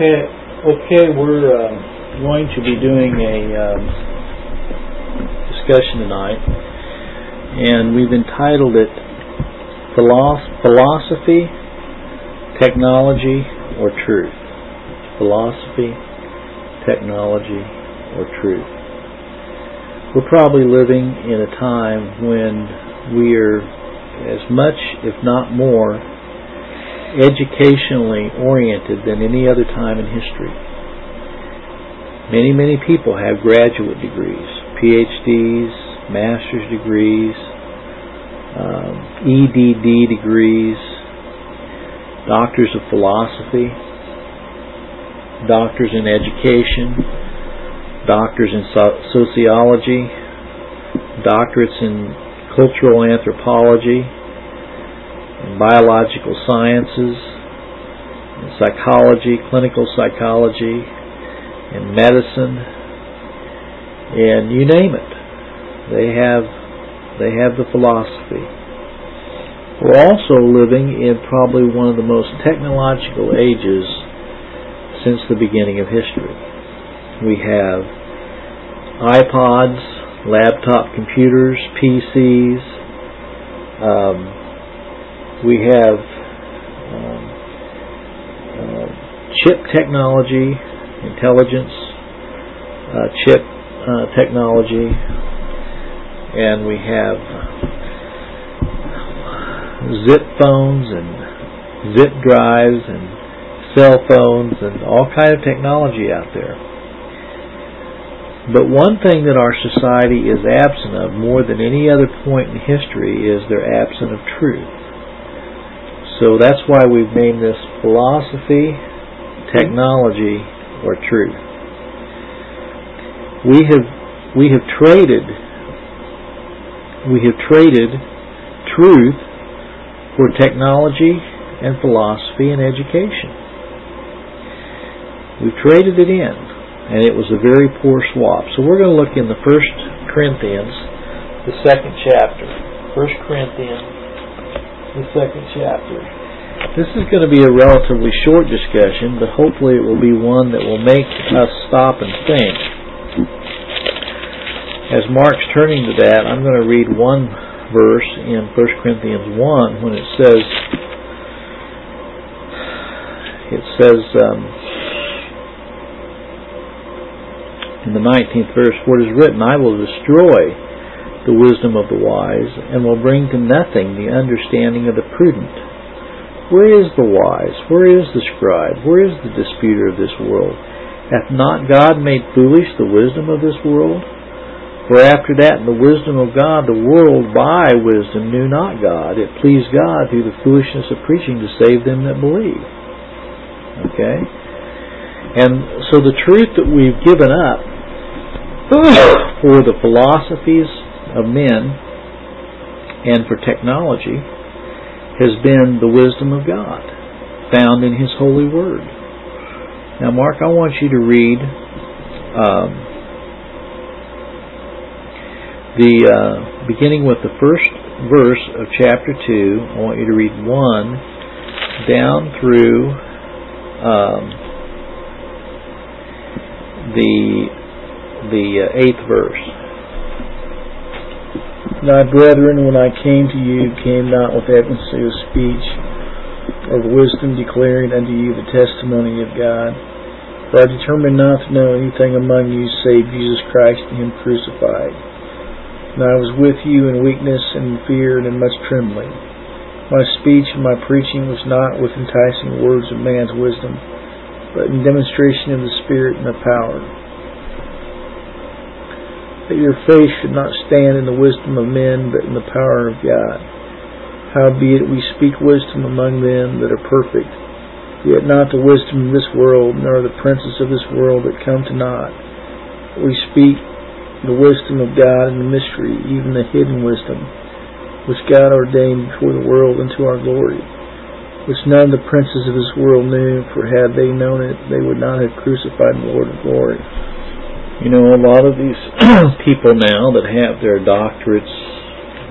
Okay, we're going to be doing a discussion tonight, and we've entitled it Philosophy, Technology, or Truth. Philosophy, Technology, or Truth. We're probably living in a time when we're as much, if not more, educationally oriented than any other time in history. Many people have graduate degrees, PhDs, master's degrees, EDD degrees, doctors of philosophy, doctors in education, doctors in sociology, doctorates in cultural anthropology, in biological sciences, in psychology, clinical psychology, in medicine, and you name it. They have the philosophy. We're also living in probably one of the most technological ages since the beginning of history. We have iPods, laptop computers, PCs. We have chip technology, intelligence, chip technology, and we have zip phones and zip drives and cell phones and all kind of technology out there. But one thing that our society is absent of more than any other point in history is they're absent of truth. So that's why we've named this Philosophy, Technology, or Truth. We have traded truth for technology and philosophy and education. We've traded it in, and it was a very poor swap. So we're going to look in the 1 Corinthians, the 2nd chapter. 1 Corinthians, the 2nd chapter. This is going to be a relatively short discussion, but hopefully it will be one that will make us stop and think. As Mark's turning to that, I'm going to read one verse in 1 Corinthians 1 when it says, in the 19th verse, "For it is written, I will destroy the wisdom of the wise, and will bring to nothing the understanding of the prudent. Where is the wise? Where is the scribe? Where is the disputer of this world? Hath not God made foolish the wisdom of this world? For after that, in the wisdom of God, the world by wisdom knew not God. It pleased God through the foolishness of preaching to save them that believe." Okay? And so the truth that we've given up for the philosophies of men and for technology has been the wisdom of God found in His holy word. Now, Mark, I want you to read beginning with the first verse of chapter 2. I want you to read 1 down through the 8th verse. "My brethren, when I came to you, came not with evidency of speech or of wisdom, declaring unto you the testimony of God. For I determined not to know anything among you save Jesus Christ and Him crucified. And I was with you in weakness and in fear and in much trembling. My speech and my preaching was not with enticing words of man's wisdom, but in demonstration of the Spirit and of power. That your faith should not stand in the wisdom of men, but in the power of God. Howbeit we speak wisdom among them that are perfect, yet not the wisdom of this world, nor the princes of this world that come to naught. We speak the wisdom of God in the mystery, even the hidden wisdom, which God ordained before the world unto our glory, which none of the princes of this world knew, for had they known it, they would not have crucified the Lord of glory." You know, a lot of these people now that have their doctorates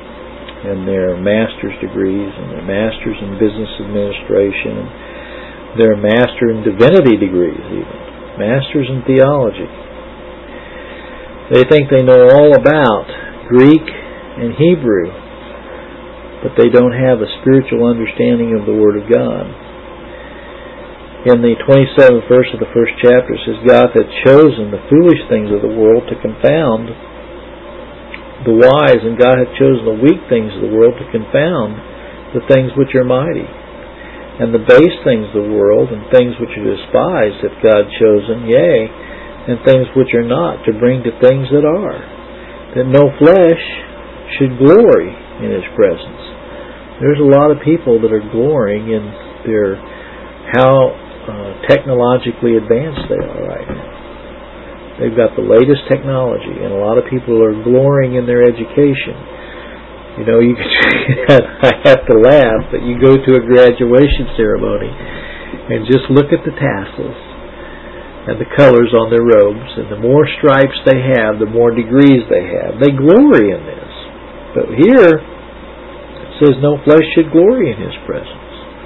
and their master's degrees and their masters in business administration, They're master in divinity degrees, even. Masters in theology. They think they know all about Greek and Hebrew, but they don't have a spiritual understanding of the Word of God. In the 27th verse of the first chapter, it says, God hath chosen the foolish things of the world to confound the wise, and God hath chosen the weak things of the world to confound the things which are mighty. And the base things of the world, and things which are despised, hath God chosen, yea, and things which are not, to bring to things that are, that no flesh should glory in His presence. There's a lot of people that are glorying in their how technologically advanced they are right now. They've got the latest technology, and a lot of people are glorying in their education. You know, you can, I have to laugh, but you go to a graduation ceremony and just look at the tassels and the colors on their robes, and the more stripes they have, the more degrees they have. They glory in this. But here, it says no flesh should glory in His presence.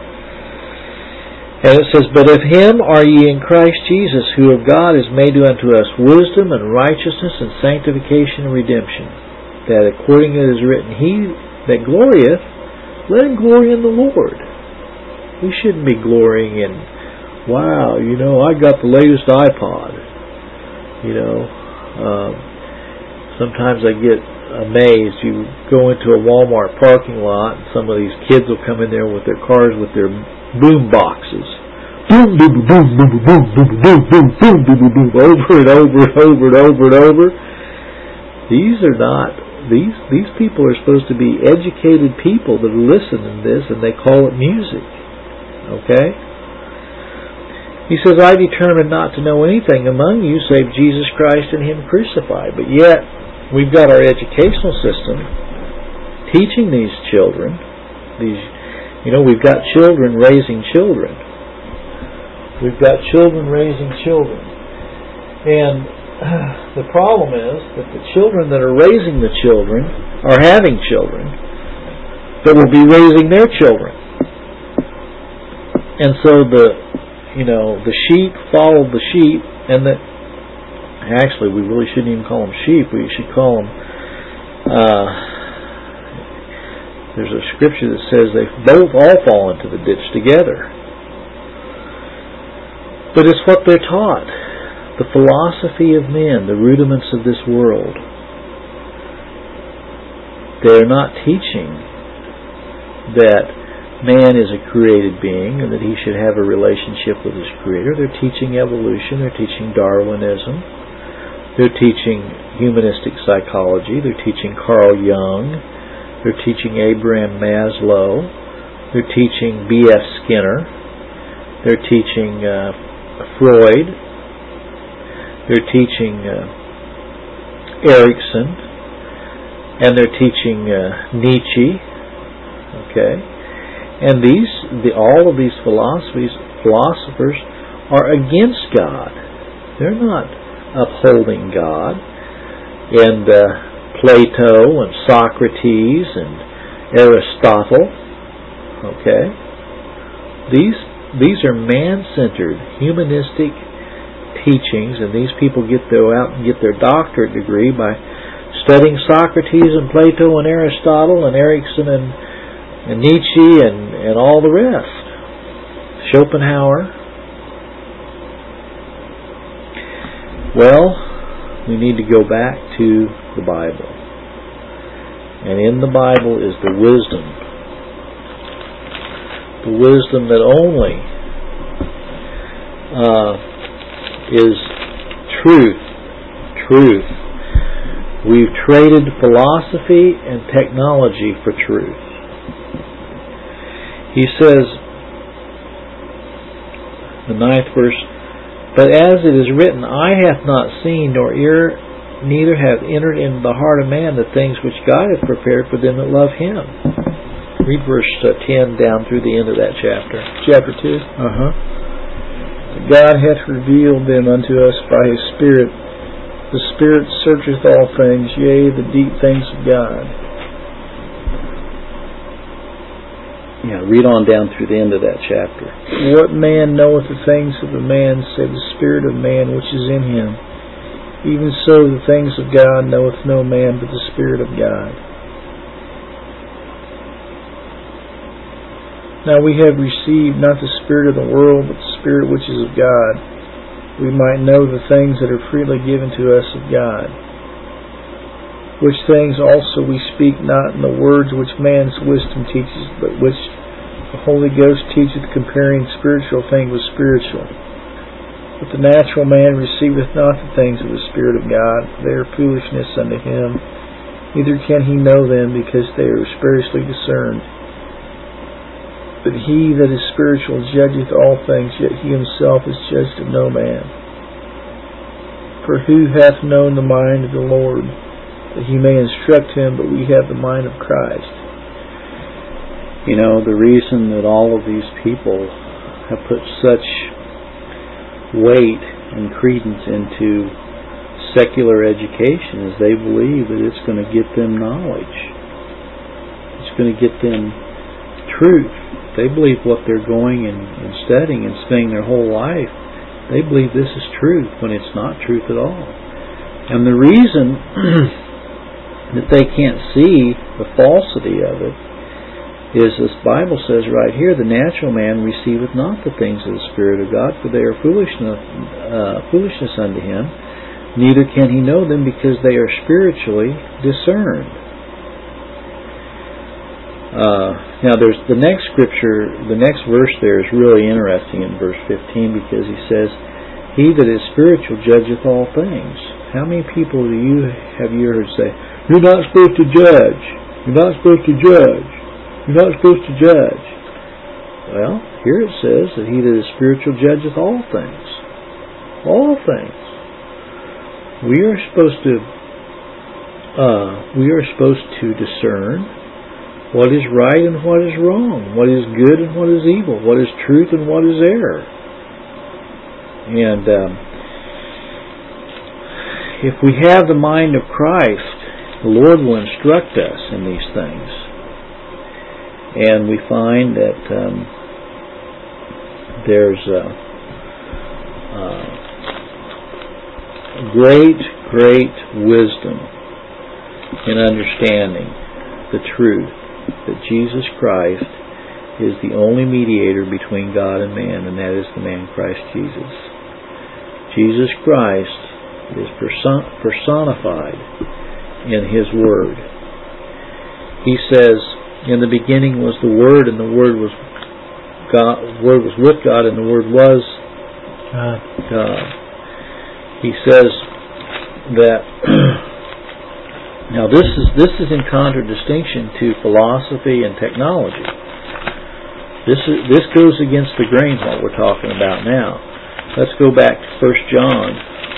And it says, But of Him are ye in Christ Jesus, who of God is made unto us wisdom and righteousness and sanctification and redemption, that according as it is written, He that glorieth, let him glory in the Lord. We shouldn't be glorying in, wow, you know, I got the latest iPod. You know, sometimes I get amazed. You go into a Walmart parking lot, and some of these kids will come in there with their cars with their boom boxes. Boom, boom, boom, boom, boom, boom, boom, boom, boom, boom, boom, over and over and over and over and over. These are not, these people are supposed to be educated people that listen to this, and they call it music. Okay? He says, I determined not to know anything among you save Jesus Christ and Him crucified. But yet, we've got our educational system teaching these children, we've got children raising children. We've got children raising children. And the problem is that the children that are raising the children are having children that will be raising their children. And so the sheep follow the sheep, and actually we really shouldn't even call them sheep. We should call them, there's a scripture that says they both all fall into the ditch together. But it's what they're taught. The philosophy of men, the rudiments of this world. They're not teaching that man is a created being and that he should have a relationship with his Creator. They're teaching evolution. They're teaching Darwinism. They're teaching humanistic psychology. They're teaching Carl Jung. They're teaching Abraham Maslow. They're teaching B.F. Skinner. They're teaching Freud. They're teaching Erickson. And they're teaching Nietzsche. Okay? And all of these philosophers are against God. They're not upholding God. And Plato and Socrates and Aristotle. Okay? These are man-centered, humanistic teachings, and these people go out and get their doctorate degree by studying Socrates and Plato and Aristotle and Erickson and Nietzsche and all the rest. Schopenhauer. Well, we need to go back to the Bible. And in the Bible is the wisdom. The wisdom that only is truth. Truth. We've traded philosophy and technology for truth. He says, the 9th verse, But as it is written, Eye hath not seen, nor ear, neither have entered into the heart of man the things which God hath prepared for them that love Him. Read verse 10 down through the end of that chapter. Chapter 2? God hath revealed them unto us by His Spirit. The Spirit searcheth all things, yea, the deep things of God. read on down through the end of that chapter. What man knoweth the things of a man, save the spirit of man which is in him? Even so the things of God knoweth no man but the Spirit of God. Now we have received not the spirit of the world, but the Spirit which is of God, we might know the things that are freely given to us of God. Which things also we speak not in the words which man's wisdom teaches, but which the Holy Ghost teacheth, comparing spiritual things with spiritual. But the natural man receiveth not the things of the Spirit of God, for they are foolishness unto him, neither can he know them, because they are spiritually discerned. But he that is spiritual judgeth all things, yet he himself is judged of no man. For who hath known the mind of the Lord, that he may instruct him? But we have the mind of Christ. The reason that all of these people have put such weight and credence into secular education is they believe that it's going to get them knowledge. It's going to get them truth. They believe what they're going and studying and spending their whole life, they believe this is truth when it's not truth at all. And the reason that they can't see the falsity of it is this Bible says right here, the natural man receiveth not the things of the Spirit of God, for they are foolishness unto him, neither can he know them, because they are spiritually discerned. Now there's the next scripture, the next verse there is really interesting in verse 15, because he says, he that is spiritual judgeth all things. How many people do you have heard say, you're not supposed to judge, you're not supposed to judge, you're not supposed to judge? Well, here it says that he that is spiritual judgeth all things. All things. We are supposed to discern what is right and what is wrong, what is good and what is evil, what is truth and what is error. And if we have the mind of Christ, the Lord will instruct us in these things. And we find that there's great wisdom in understanding the truth that Jesus Christ is the only mediator between God and man, and that is the man Christ Jesus. Jesus Christ is personified in His Word. He says, in the beginning was the Word, and the Word was God. The Word was with God, and the Word was God. He says that now this is in contradistinction to philosophy and technology. This goes against the grain what we're talking about now. Let's go back to 1 John.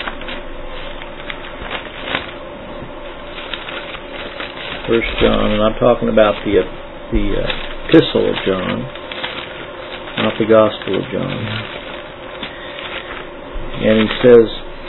1 John, and I'm talking about the epistle of John, not the Gospel of John. And he says,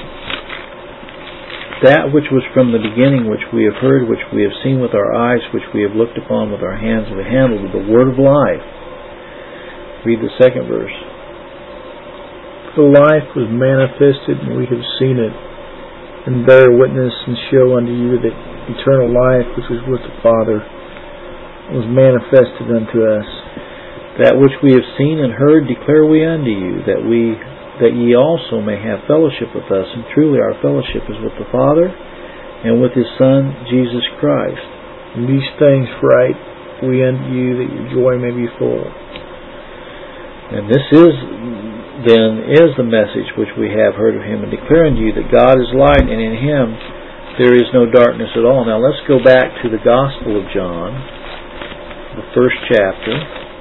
that which was from the beginning, which we have heard, which we have seen with our eyes, which we have looked upon with our hands, and we handled with the word of life. Read the second verse. The life was manifested, and we have seen it, and bear witness, and show unto you that eternal life which was with the Father was manifested unto us. That which we have seen and heard declare we unto you, that ye also may have fellowship with us. And truly our fellowship is with the Father and with His Son Jesus Christ. And these things write we unto you, that your joy may be full. And this is the message which we have heard of Him, and declare unto you that God is light, and in Him there is no darkness at all. Now let's go back to the Gospel of John, the first chapter.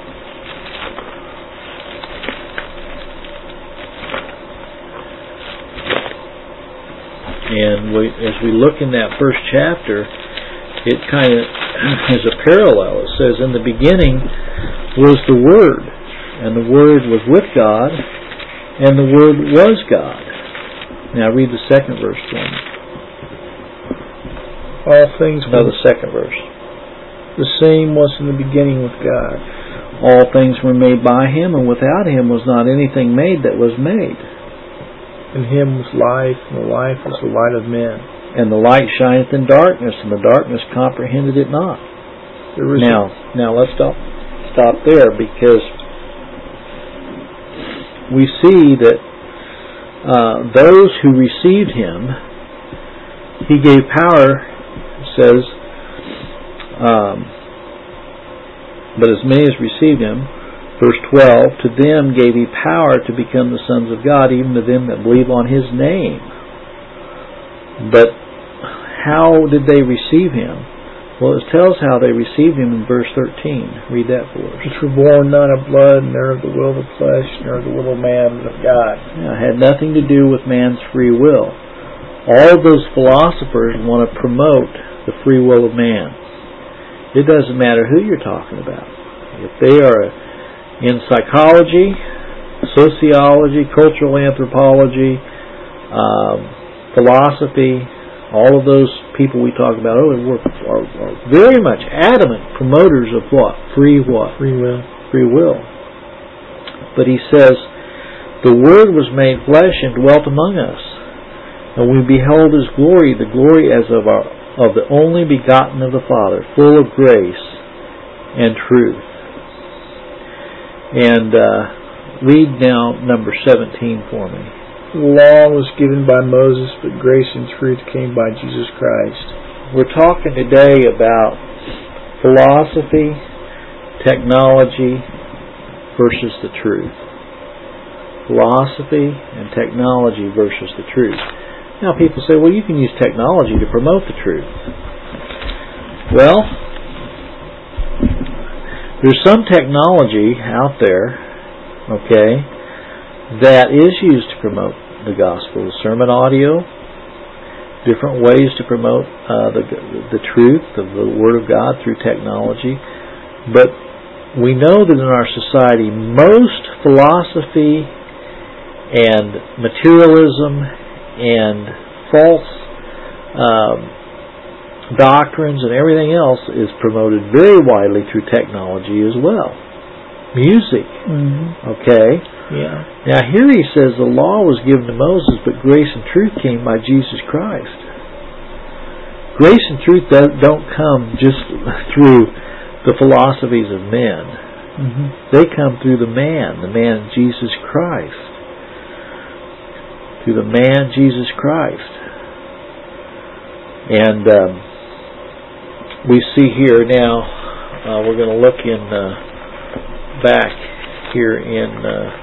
And as we look in that first chapter, it kind of is a parallel. It says, in the beginning was the Word, and the Word was with God, and the Word was God. Now read the second verse for me. All things the second verse. The same was in the beginning with God. All things were made by Him, and without Him was not anything made that was made. In Him was life, and the life was the light of men. And the light shineth in darkness, and the darkness comprehended it not. Now let's stop there, because we see that those who received Him, He gave power, it says, but as many as received Him, verse 12, to them gave He power to become the sons of God, even to them that believe on His name. But how did they receive Him? Well, it tells how they received Him in verse 13. Read that for us. Which were born not of blood, nor of the will of the flesh, nor of the will of man, but of God. Yeah, it had nothing to do with man's free will. All of those philosophers want to promote the free will of man. It doesn't matter who you're talking about. If they are in psychology, sociology, cultural anthropology, philosophy, all of those people we talk about are very much adamant promoters of what? Free what? Free will. Free will. But He says, the Word was made flesh and dwelt among us, and we beheld His glory, the glory as of the only begotten of the Father, full of grace and truth. And read now number 17 for me. The law was given by Moses, but grace and truth came by Jesus Christ. We're talking today about philosophy, technology versus the truth. Philosophy and technology versus the truth. Now people say, well, you can use technology to promote the truth. Well, there's some technology out there, okay, that is used to promote the gospel. The sermon audio, different ways to promote the truth of the Word of God through technology. But we know that in our society, most philosophy and materialism and false doctrines and everything else is promoted very widely through technology as well. Music. Okay? Yeah. Now here he says the law was given to Moses, but grace and truth came by Jesus Christ. Grace and truth don't come just through the philosophies of men. They come through the man Jesus Christ. Through the man Jesus Christ. And we see here now, we're going to look in back here in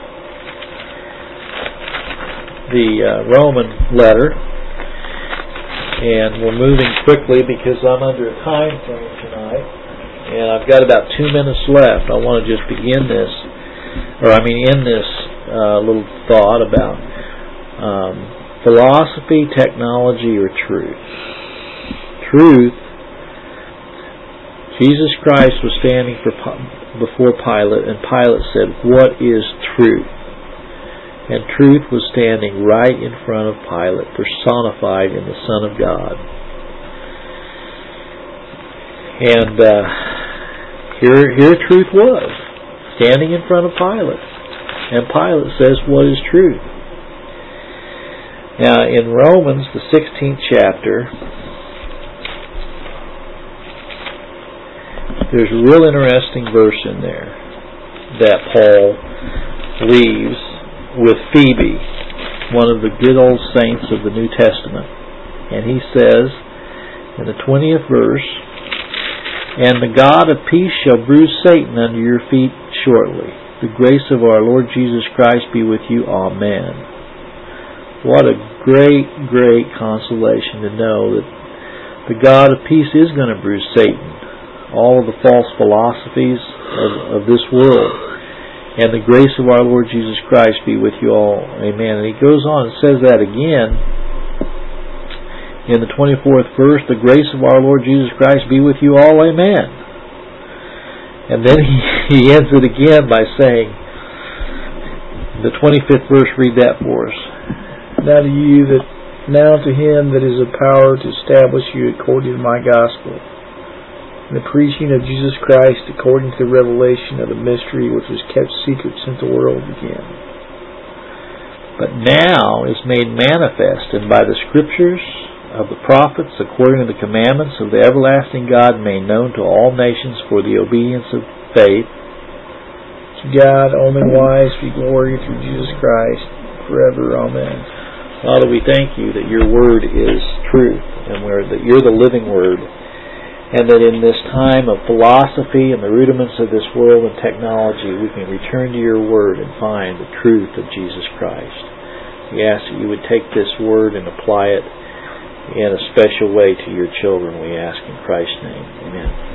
the Roman letter, and we're moving quickly because I'm under a time frame tonight, and I've got about 2 minutes left. I want to just begin this, end this little thought about philosophy, technology, or truth. Truth. Jesus Christ was standing before Pilate, and Pilate said, "What is truth?" And truth was standing right in front of Pilate, personified in the Son of God. And here truth was, standing in front of Pilate. And Pilate says, "What is truth?" Now, in Romans, the 16th chapter, there's a real interesting verse in there that Paul leaves with Phoebe, one of the good old saints of the New Testament. And he says, in the 20th verse, "And the God of peace shall bruise Satan under your feet shortly. The grace of our Lord Jesus Christ be with you. Amen." What a great, great consolation to know that the God of peace is going to bruise Satan, all of the false philosophies of this world. And the grace of our Lord Jesus Christ be with you all. Amen. And he goes on and says that again in the 24th verse, "The grace of our Lord Jesus Christ be with you all. Amen." And then he ends it again by saying, the 25th verse, read that for us. Now to him that is a power to establish you according to my gospel, and the preaching of Jesus Christ according to the revelation of the mystery which was kept secret since the world began, but now is made manifest, and by the Scriptures of the prophets, according to the commandments of the everlasting God, made known to all nations for the obedience of faith. To God, only wise, be glory through Jesus Christ, forever. Amen. Father, we thank you that your word is truth, and that you're the living word, and that in this time of philosophy and the rudiments of this world and technology, we can return to your word and find the truth of Jesus Christ. We ask that you would take this word and apply it in a special way to your children, we ask in Christ's name. Amen.